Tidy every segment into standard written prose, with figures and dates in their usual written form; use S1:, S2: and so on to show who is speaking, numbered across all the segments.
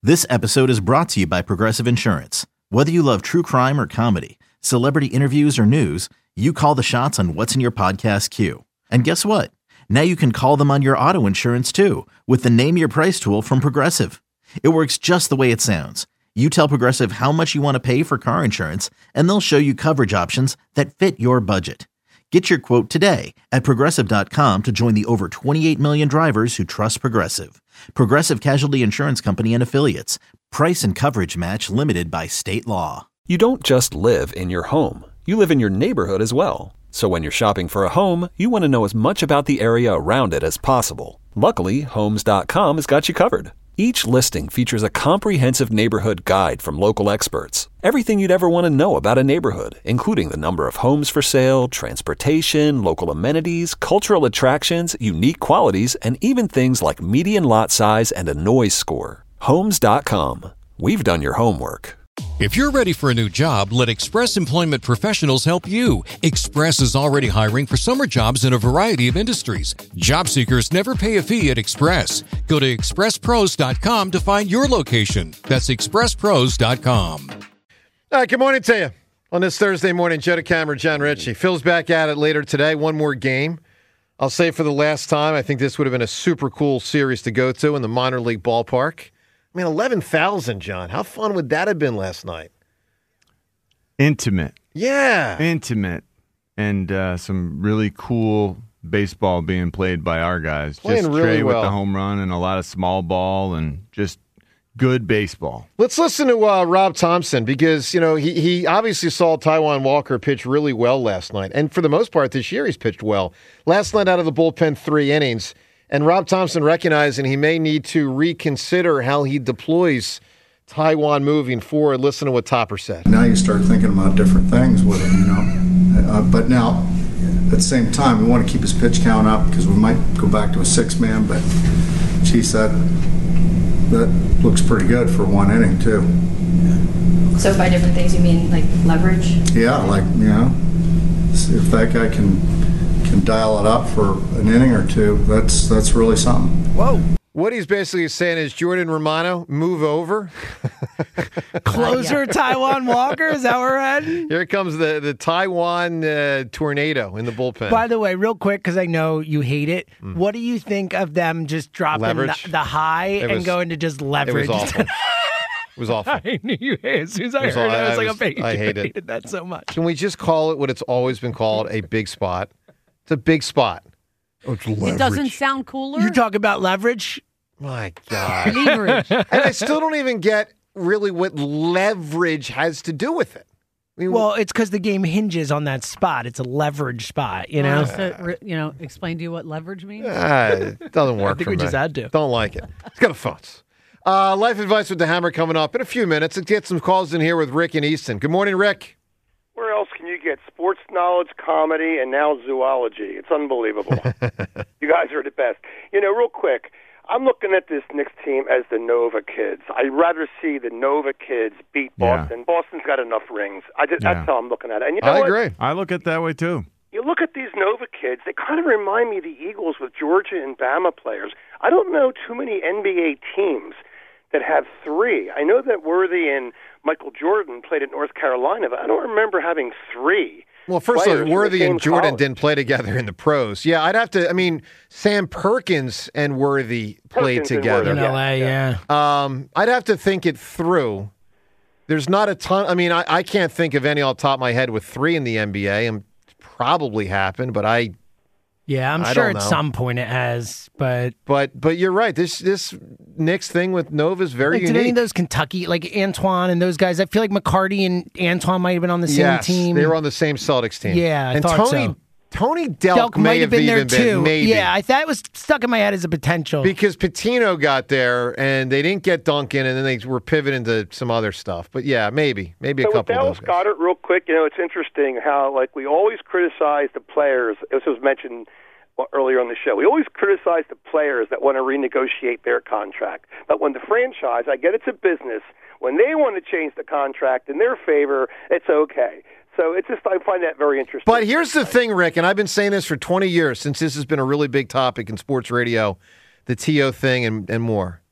S1: This episode is brought to you by Progressive Insurance. Whether you love true crime or comedy, celebrity interviews or news, you call the shots on what's in your podcast queue. And guess what? Now you can call them on your auto insurance too with the Name Your Price tool from Progressive. It works just the way it sounds. You tell Progressive how much you want to pay for car insurance, and they'll show you coverage options that fit your budget. Get your quote today at Progressive.com to join the over 28 million drivers who trust Progressive. Progressive Casualty Insurance Company and Affiliates. Price and coverage match limited by state law.
S2: You don't just live in your home. You live in your neighborhood as well. So when you're shopping for a home, you want to know as much about the area around it as possible. Luckily, Homes.com has got you covered. Each listing features a comprehensive neighborhood guide from local experts. Everything you'd ever want to know about a neighborhood, including the number of homes for sale, transportation, local amenities, cultural attractions, unique qualities, and even things like median lot size and a noise score. Homes.com. We've done your homework.
S3: If you're ready for a new job, let Express Employment Professionals help you. Express is already hiring for summer jobs in a variety of industries. Job seekers never pay a fee at Express. Go to expresspros.com to find your location. That's expresspros.com.
S4: All right, good morning to you. On this Thursday morning, Joe DeCamera, John Ritchie. Phil's back at it later today. One more game. I'll say for the last time, I think this would have been a super cool series to go to in the minor league ballpark. I mean, 11,000, John. How fun would that have been last night?
S5: Intimate.
S4: Yeah.
S5: Intimate. And some really cool baseball being played by our guys.
S4: Playing
S5: just
S4: really
S5: Trey
S4: well.
S5: with the home run and a lot of small ball and just good baseball.
S4: Let's listen to Rob Thompson because, you know, he obviously saw Taijuan Walker pitch really well last night. And for the most part this year he's pitched well. Last night out of the bullpen, 3 innings. And Rob Thompson recognizing he may need to reconsider how he deploys Taijuan moving forward. Listen to what Topper said.
S6: Now you start thinking about different things with him, you know. But now, at the same time, we want to keep his pitch count up because we might go back to a 6-man. But, geez, that looks pretty good for 1 inning, too.
S7: So by different things, you mean like leverage?
S6: Yeah, like, you know, if that guy can dial it up for an inning or two, that's really something.
S4: Whoa. What he's basically saying is, Jordan Romano, move over.
S8: Closer Taijuan Walker, is that where we're at?
S4: Here comes the Taijuan tornado in the bullpen.
S8: By the way, real quick, because I know you hate it, what do you think of them just dropping the high and going to just leverage?
S4: It was awful. It was awful.
S8: I knew you hated it. As soon as I heard it, I was like,
S4: I hate it.
S8: hated that so much.
S4: Can we just call it what it's always been called, a big spot? It's a big spot. Oh, it's leverage.
S9: It doesn't sound cooler?
S8: You talk about leverage?
S4: My God.
S9: Leverage.
S4: And I still don't even get really what leverage has to do with it. I mean,
S8: well, it's because the game hinges on that spot. It's a leverage spot, you know?
S9: Explain to you what leverage means?
S4: It doesn't work
S8: I think
S4: for
S8: we
S4: me.
S8: just had to.
S4: Don't like it. Let's go to phones. Life Advice with the Hammer coming up in a few minutes. Let's get some calls in here with Rick in Easton. Good morning, Rick.
S10: Where else can you get sports knowledge, comedy, and now zoology? It's unbelievable. You guys are the best. You know, real quick, I'm looking at this Knicks team as the Nova Kids. I'd rather see the Nova Kids beat Boston.
S5: Yeah.
S10: Boston's got enough rings. That's how I'm looking at it. And you know
S4: I
S10: what?
S4: agree.
S5: I look at it that way, too.
S10: You look at these Nova Kids, they kind of remind me of the Eagles with Georgia and Bama players. I don't know too many NBA teams that have 3. I know that Worthy and Michael Jordan played at North Carolina, but I don't remember having 3.
S4: Well, first of all, Worthy and Jordan
S10: college.
S4: didn't play together in the pros. Yeah, I'd have to. I mean, Sam Perkins and Worthy played together.
S8: In LA, yeah.
S4: I'd have to think it through. There's not a ton. I mean, I can't think of any off the top of my head with 3 in the NBA. And probably happened, but
S8: Yeah, I'm
S4: I
S8: sure
S4: don't
S8: at
S4: know.
S8: some point it has, but
S4: you're right. This Knicks thing with Nova is very
S8: like, did
S4: unique.
S8: any of those Kentucky, like Antoine and those guys, I feel like McCarty and Antoine might have been on the same
S4: Yes,
S8: team.
S4: they were on the same Celtics team.
S8: Yeah, I
S4: and
S8: thought
S4: Tony
S8: so.
S4: Tony Delk
S8: might have been there
S4: even
S8: too.
S4: maybe.
S8: Yeah, that was stuck in my head as a potential.
S4: Because Patino got there and they didn't get Duncan, and then they were pivoting to some other stuff. But yeah, maybe a
S10: So
S4: couple
S10: with Dallas
S4: of those guys.
S10: Goddard, real quick, you know, it's interesting how, like, we always criticize the players. This was mentioned earlier on the show. We always criticize the players that want to renegotiate their contract. But when the franchise, I get it's a business, when they want to change the contract in their favor, it's okay. So it's just, I find that very interesting.
S4: But here's the thing, Rick, and I've been saying this for 20 years since this has been a really big topic in sports radio, the TO thing and more.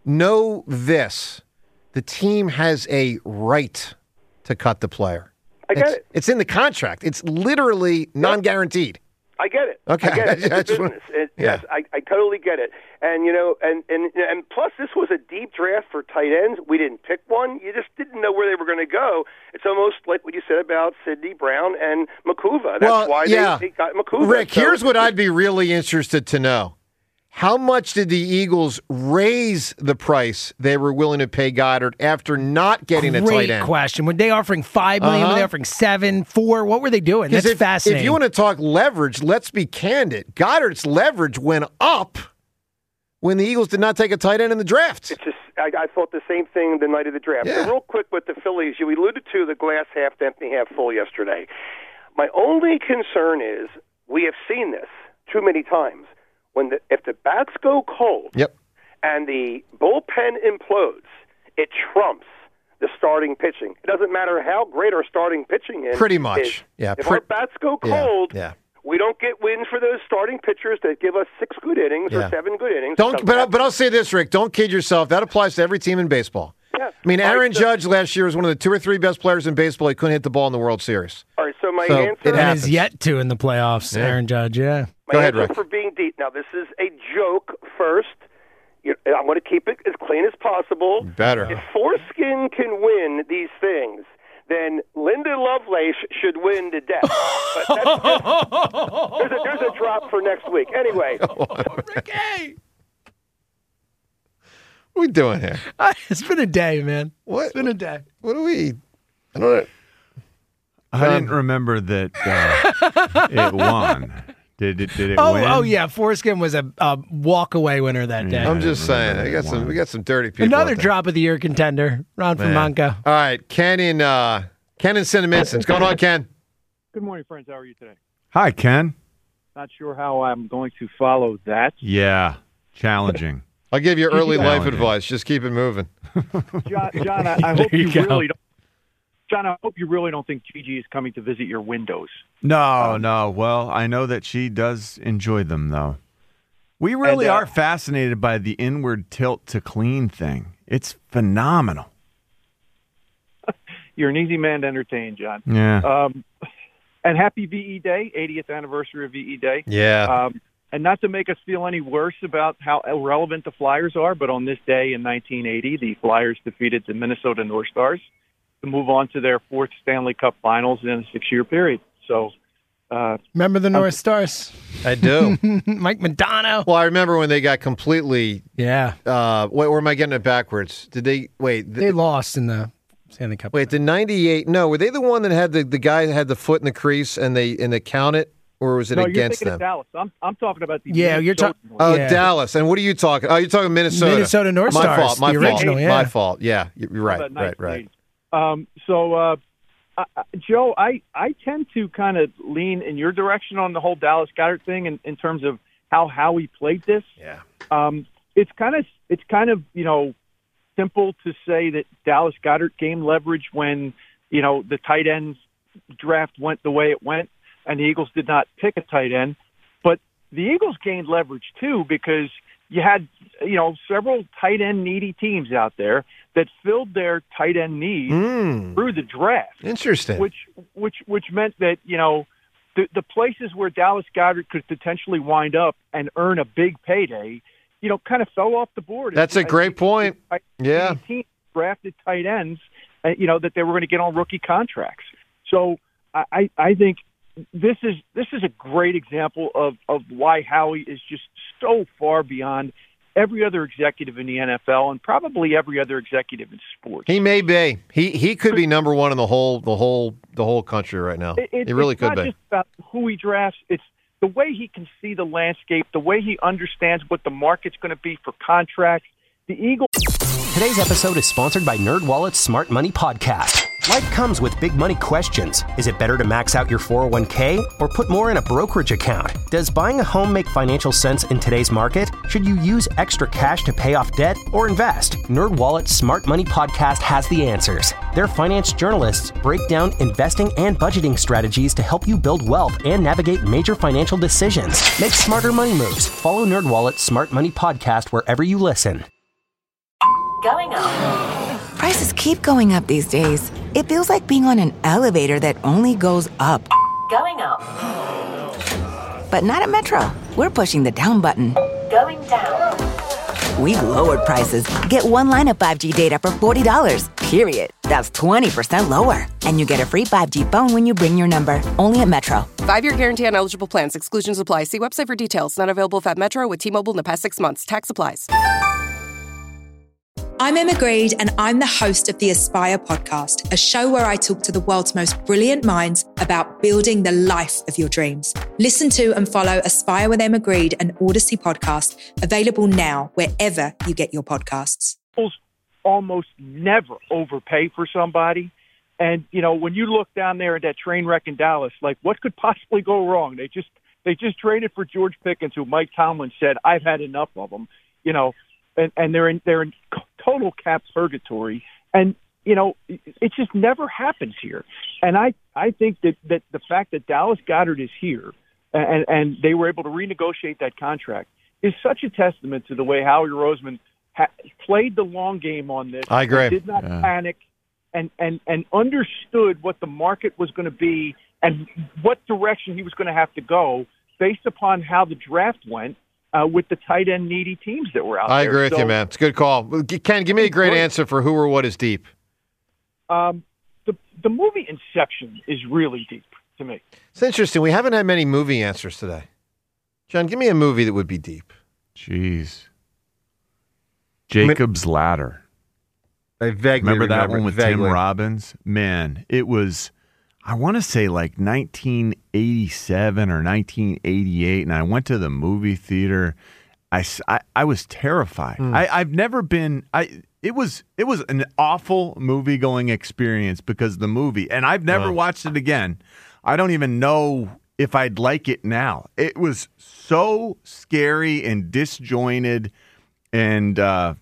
S4: know this. The team has a right to cut the player.
S10: I get it.
S4: It's in the contract. It's literally non-guaranteed.
S10: I get it.
S4: Okay.
S10: I get it. It's business. Yes, I totally get it. And, and plus this was a deep draft for tight ends. We didn't pick one. You just didn't know where they were going to go. It's almost like what you said about Sidney Brown and Makuva. That's why they got Makuva.
S4: Rick, here's what I'd be really interested to know. How much did the Eagles raise the price they were willing to pay Goddard after not getting a tight end?
S8: Great question. Were they offering $5 million? Were they offering $7 million, $4 million? What were they doing? That's fascinating.
S4: If you want to talk leverage, let's be candid. Goddard's leverage went up when the Eagles did not take a tight end in the draft.
S10: It's just, I thought the same thing the night of the draft.
S4: Yeah.
S10: So real quick with the Phillies, you alluded to the glass half empty, half full yesterday. My only concern is we have seen this too many times. If the bats go cold and the bullpen implodes, it trumps the starting pitching. It doesn't matter how great our starting pitching is.
S4: Pretty much.
S10: If our bats go cold, we don't get wins for those starting pitchers that give us 6 good innings or 7 good innings.
S4: But I'll say this, Rick. Don't kid yourself. That applies to every team in baseball.
S10: Yeah.
S4: I mean, Aaron Judge last year was one of the 2 or 3 best players in baseball. He couldn't hit the ball in the World Series.
S10: All right, so my answer
S8: is yet to in the playoffs, Aaron Judge,
S4: Go ahead, Rick.
S10: For being deep. Now, this is a joke first. I'm going to keep it as clean as possible.
S4: Better.
S10: If Foreskin can win these things, then Linda Lovelace should win to death. But there's a drop for next week. Anyway.
S8: Ricky!
S4: What are we doing here?
S8: It's been a day, man.
S4: What?
S8: It's been a day.
S4: What do we... I don't know.
S5: I didn't remember that it won. Did it win?
S8: Oh, yeah. Foreskin was a walk-away winner that day.
S4: I'm just saying. We got some dirty people.
S8: Another drop of the year contender, Ron Framanca.
S4: All right, Ken in Cinnaminson. What's going on, Ken?
S11: Good morning, friends. How are you today?
S5: Hi, Ken.
S11: Not sure how I'm going to follow that.
S5: Yeah, challenging.
S4: I'll give you early life advice. Just keep it moving.
S11: John, I hope you really don't. John, I hope you really don't think Gigi is coming to visit your windows.
S5: No. Well, I know that she does enjoy them, though. We really are fascinated by the inward tilt to clean thing. It's phenomenal.
S11: You're an easy man to entertain, John.
S5: Yeah.
S11: And happy VE Day, 80th anniversary of VE Day.
S4: Yeah.
S11: And not to make us feel any worse about how irrelevant the Flyers are, but on this day in 1980, the Flyers defeated the Minnesota North Stars to move on to their 4th Stanley Cup Finals in a 6-year period. So,
S8: remember the North Stars?
S4: I do.
S8: Mike Modano.
S4: Well, I remember when they got completely.
S8: Yeah.
S4: Where am I getting it backwards? Did they wait?
S8: They lost in the Stanley Cup.
S4: Wait, the '98? No, were they the one that had the guy that had the foot in the crease and they count it, or was it against them?
S11: Dallas. I'm talking about the.
S8: Yeah, you're talking.
S4: Oh, yeah. Dallas. And what are you talking? Oh, you're talking Minnesota.
S8: Minnesota North Stars.
S4: My fault.
S8: Original, yeah.
S4: My fault. Yeah, you're right. Right.
S11: Joe, I tend to kind of lean in your direction on the whole Dallas Goedert thing in terms of how Howie played this.
S4: Yeah.
S11: It's kind of simple to say that Dallas Goedert gained leverage when the tight ends draft went the way it went, and the Eagles did not pick a tight end. But the Eagles gained leverage too because you had several tight end needy teams out there that filled their tight end needs through the draft.
S4: Interesting.
S11: Which meant that the places where Dallas Goedert could potentially wind up and earn a big payday, kind of fell off the board.
S4: That's a great point. Yeah.
S11: Teams drafted tight ends, that they were going to get on rookie contracts. So I think this is a great example of why Howie is just so far beyond every other executive in the NFL and probably every other executive in sports.
S4: He may be. He could be number one in the whole country right now. He really could be.
S11: It's not just about who he drafts. It's the way he can see the landscape, the way he understands what the market's going to be for contracts. The Eagles.
S12: Today's episode is sponsored by NerdWallet's Smart Money Podcast. Life comes with big money questions. Is it better to max out your 401k or put more in a brokerage account? Does buying a home make financial sense in today's market? Should you use extra cash to pay off debt or invest? NerdWallet's Smart Money Podcast has the answers. Their finance journalists break down investing and budgeting strategies to help you build wealth and navigate major financial decisions. Make smarter money moves. Follow NerdWallet's Smart Money Podcast wherever you listen.
S13: Going up. Prices keep going up these days. It feels like being on an elevator that only goes up. Going up. But not at Metro. We're pushing the down button. Going down. We've lowered prices. Get one line of 5G data for $40, period. That's 20% lower. And you get a free 5G phone when you bring your number. Only at Metro.
S14: 5-year guarantee on eligible plans. Exclusions apply. See website for details. Not available at Metro with T-Mobile in the past 6 months. Tax applies.
S15: I'm Emma Greed, and I'm the host of the Aspire podcast, a show where I talk to the world's most brilliant minds about building the life of your dreams. Listen to and follow Aspire with Emma Greed, an Odyssey podcast, available now wherever you get your podcasts.
S11: Almost never overpay for somebody. And, you know, when you look down there at that train wreck in Dallas, like, what could possibly go wrong? They just traded for George Pickens, who Mike Tomlin said, I've had enough of them, you know, and they're in total cap purgatory. And, you know, it just never happens here. And I think that the fact that Dallas Goedert is here and they were able to renegotiate that contract is such a testament to the way Howie Roseman played the long game on this.
S4: I agree.
S11: Did not panic and understood what the market was going to be and what direction he was going to have to go based upon how the draft went. With the tight end needy teams that were out there.
S4: I agree with you, man. It's a good call. Ken, give me a great answer for who or what is deep.
S11: The movie Inception is really deep to me.
S4: It's interesting. We haven't had many movie answers today. John, give me a movie that would be deep.
S5: Jeez. Jacob's Ladder.
S4: I vaguely
S5: remember that one with
S4: vaguely.
S5: Tim Robbins? Man, it was, I want to say like 1987 or 1988, and I went to the movie theater. I was terrified. I've never been. It was an awful movie going experience because of the movie, and I've never watched it again. I don't even know if I'd like it now. It was so scary and disjointed and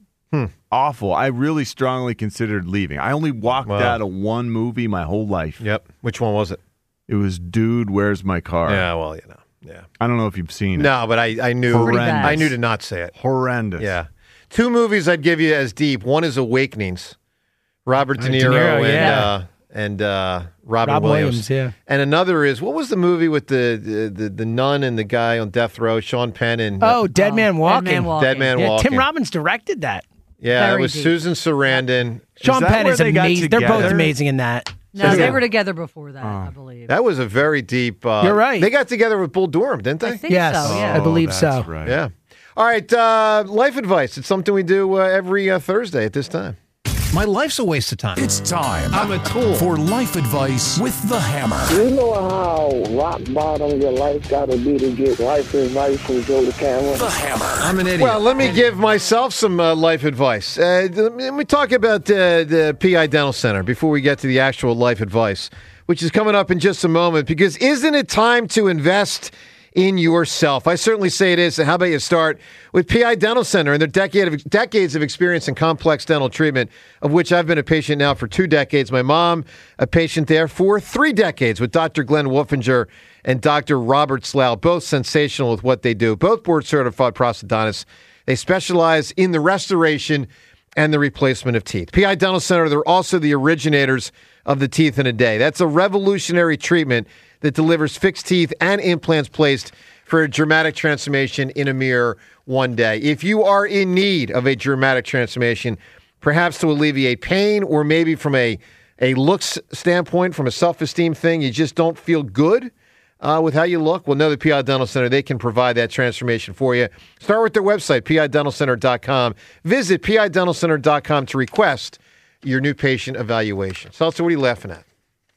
S5: awful. I really strongly considered leaving. I only walked out of one movie my whole life.
S4: Yep. Which one was it?
S5: It was Dude, Where's My Car?
S4: Yeah, well, you know. Yeah.
S5: I don't know if you've seen it.
S4: No, but I knew to not say it.
S5: Horrendous.
S4: Yeah. Two movies I'd give you as deep. One is Awakenings. Robert De Niro and Robin Williams.
S8: Yeah.
S4: And another is, what was the movie with the nun and the guy on death row, Sean Penn and
S8: Dead Man Walking.
S4: Dead Man Walking.
S8: Tim Robbins directed that.
S4: Yeah, it was deep. Susan Sarandon.
S8: Sean Penn is amazing. They're both amazing in that.
S9: No, they were together before that, I believe.
S4: That was a very deep...
S8: You're right.
S4: They got together with Bull Durham, didn't they?
S9: I think so, yeah.
S8: I believe so.
S5: Right.
S4: Yeah. All right, life advice. It's something we do every Thursday at this time.
S16: My life's a waste of time.
S17: It's time.
S16: I'm a tool.
S17: For life advice with the Hammer.
S18: You know how rock bottom your life got to be to get life advice from Joe the Camera?
S17: The Hammer.
S16: I'm an idiot.
S4: Well, let me give myself some life advice. Let me talk about the PI Dental Center before we get to the actual life advice, which is coming up in just a moment, because isn't it time to invest in yourself? I certainly say it is. So how about you start with PI Dental Center and their decades of experience in complex dental treatment, of which I've been a patient now for 2 decades. My mom, a patient there for 3 decades with Dr. Glenn Wolfinger and Dr. Robert Slough, both sensational with what they do. Both board-certified prosthodontists. They specialize in the restoration and the replacement of teeth. PI Dental Center, they're also the originators of the Teeth in a Day. That's a revolutionary treatment that delivers fixed teeth and implants placed for a dramatic transformation in a mere one day. If you are in need of a dramatic transformation, perhaps to alleviate pain, or maybe from a looks standpoint, from a self-esteem thing, you just don't feel good with how you look, well, know the PI Dental Center. They can provide that transformation for you. Start with their website, pidentalcenter.com. Visit pidentalcenter.com to request your new patient evaluation. So, what are you laughing at?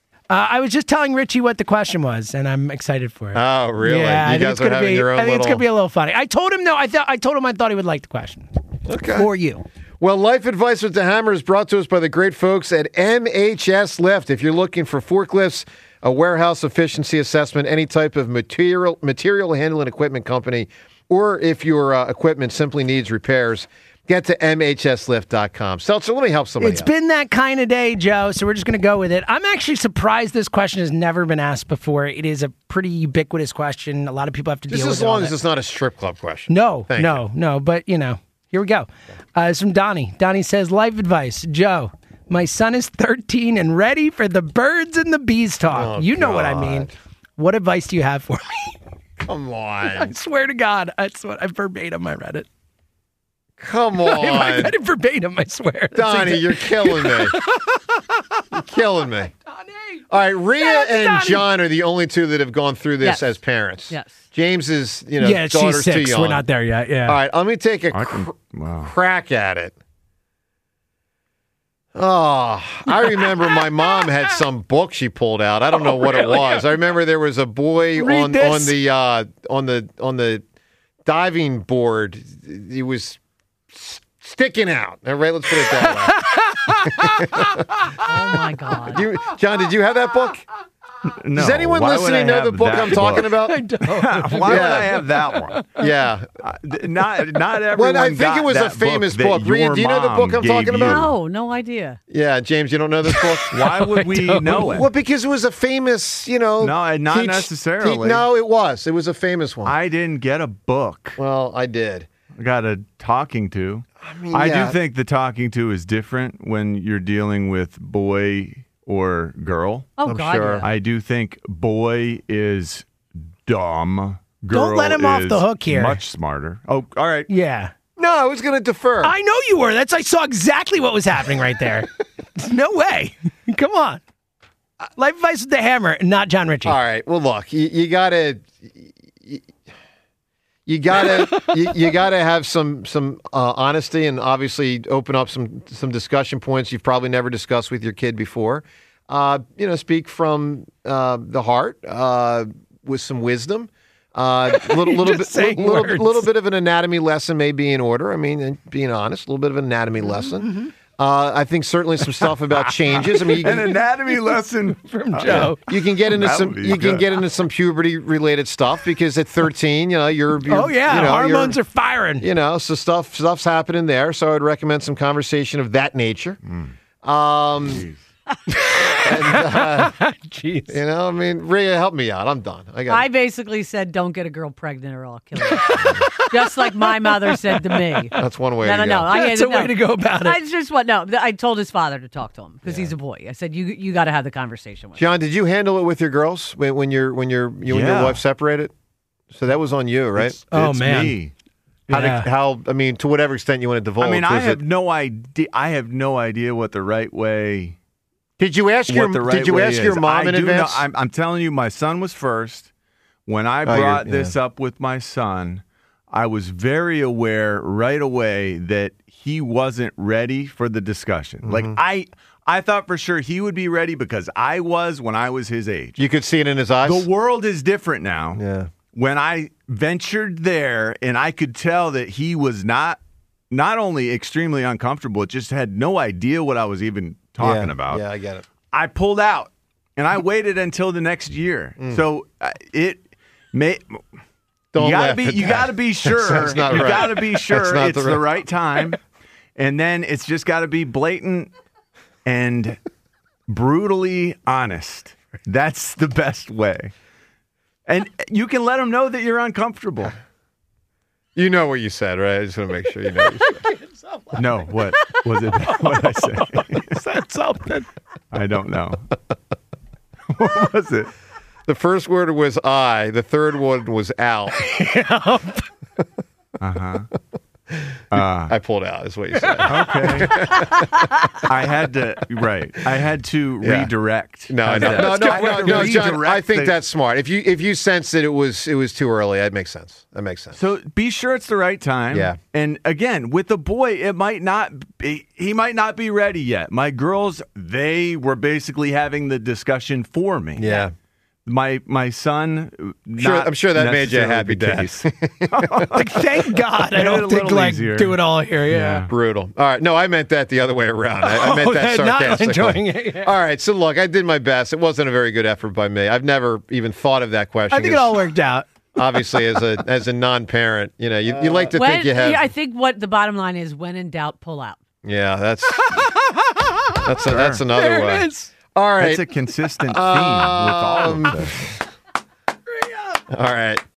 S8: I was just telling Richie what the question was, and I'm excited for it.
S4: Oh, really?
S8: Yeah,
S4: you guys are having your own
S8: I think it's going to be a little funny. I told him, though, I told him I thought he would like the question.
S4: Okay.
S8: For you.
S4: Well, Life Advice with the Hammer is brought to us by the great folks at MHS Lift. If you're looking for forklifts, a warehouse efficiency assessment, any type of material handling equipment company, or if your equipment simply needs repairs, get to MHSlift.com. Seltzer, let me help somebody
S8: It's
S4: out.
S8: been that kind of day, Joe, so we're just going to go with it. I'm actually surprised this question has never been asked before. It is a pretty ubiquous question. A lot of people have to deal with it.
S4: Just as long as it's not a strip club question.
S8: No,
S4: Thank you.
S8: no, but, you know. Here we go. It's from Donnie. Donnie says, life advice. Joe, my son is 13 and ready for the birds and the bees talk.
S4: Oh,
S8: you know what I mean. What advice do you have for me?
S4: Come on.
S8: I swear to God. That's what I verbatim I read it.
S4: Come on.
S8: I read it verbatim, I swear.
S4: Donnie, you're killing me. You're killing me. Donnie. All right, Rhea and John are the only two that have gone through this as parents.
S9: Yes.
S4: James is,
S8: she's
S4: daughter's
S8: 6.
S4: too young.
S8: We're not there yet. Yeah.
S4: All right, let me take a crack at it. Oh, I remember my mom had some book she pulled out. I don't know what it was. I remember there was a boy on the diving board. He was sticking out. All right, let's put it that way.
S9: Oh my God.
S4: John, did you have that book?
S5: No.
S4: Does anyone listening know the book I'm talking about?
S8: I don't.
S5: Why would I have that one?
S4: Yeah.
S5: Not everyone.
S4: Well, I think it was a famous book. Rhea, do you know the book I'm talking about?
S9: No idea.
S4: Yeah, James, you don't know this book?
S5: Why would we know it?
S4: Well, because it was a famous,
S5: No, not necessarily.
S4: No, it was. It was a famous one.
S5: I didn't get a book.
S4: Well, I did.
S5: I got a talking to.
S4: I
S5: do think the talking to is different when you're dealing with boy or girl.
S9: Oh, God. Sure.
S5: I do think boy is dumb. Girl
S8: Don't let him off the hook here.
S5: Much smarter. Oh, all right.
S8: Yeah.
S4: No, I was going to defer.
S8: I know you were. I saw exactly what was happening right there. No way. Come on. Life advice with the Hammer, not John Ritchie.
S4: All right. Well, look, you gotta have some honesty and obviously open up some discussion points you've probably never discussed with your kid before. Speak from the heart with some wisdom. Little bit of an anatomy lesson may be in order. I mean, being honest, a little bit of an anatomy lesson.
S8: Mm-hmm.
S4: I think certainly some stuff about changes. I mean,
S5: an anatomy lesson
S8: from Joe.
S4: You can get into get into some puberty related stuff because at 13, you're
S8: hormones are firing.
S4: So stuff's happening there. So I would recommend some conversation of that nature.
S8: Jeez.
S4: Rhea, help me out. I'm done.
S9: I basically said, don't get a girl pregnant or I'll kill her. Just like my mother said to me.
S4: That's one way to go.
S9: No.
S8: That's a way to go about it.
S9: I told his father to talk to him because he's a boy. I said, you got to have the conversation with him.
S4: John, did you handle it with your girls when your wife separated? So that was on you, right?
S5: It's me.
S4: To whatever extent you want to divulge.
S5: I have no idea. I have no idea what the right way.
S4: Did you ask your mom in advance?
S5: I'm telling you, my son was first. When I brought this up with my son, I was very aware right away that he wasn't ready for the discussion.
S4: Mm-hmm.
S5: Like I thought for sure he would be ready because I was when I was his age.
S4: You could see it in his eyes.
S5: The world is different now.
S4: Yeah.
S5: When I ventured there and I could tell that he was not only extremely uncomfortable, just had no idea what I was even talking about.
S4: Yeah, I get it.
S5: I pulled out and I waited until the next year. So you gotta be sure. You gotta be sure it's the right time. And then it's just gotta be blatant and brutally honest. That's the best way. And you can let them know that you're uncomfortable.
S4: You know what you said, right? I just want to make sure you know what you said.
S5: No, what was it? What did I say?
S8: You said something.
S5: I don't know. What was it?
S4: The first word was I. The third one was out. I pulled out, is what you said.
S5: Okay. I had to redirect.
S4: No, John, I think that's smart. If you sense that it was too early, that makes sense.
S5: So be sure it's the right time.
S4: Yeah.
S5: And again, with the boy, he might not be ready yet. My girls, they were basically having the discussion for me.
S4: Yeah.
S5: My son,
S4: I'm sure that made you a happy day.
S8: Thank God I don't think do it all here. Yeah.
S4: Brutal. All right. No, I meant that the other way around. I meant that sarcastically.
S8: Not enjoying it. Yeah.
S4: All right. So look, I did my best. It wasn't a very good effort by me. I've never even thought of that question.
S8: I think it all worked out.
S4: Obviously, as a non-parent, you like to think you have.
S9: I think what the bottom line is: when in doubt, pull out.
S4: Yeah, that's another way. All right.
S5: That's a consistent theme with all of this.
S4: All right.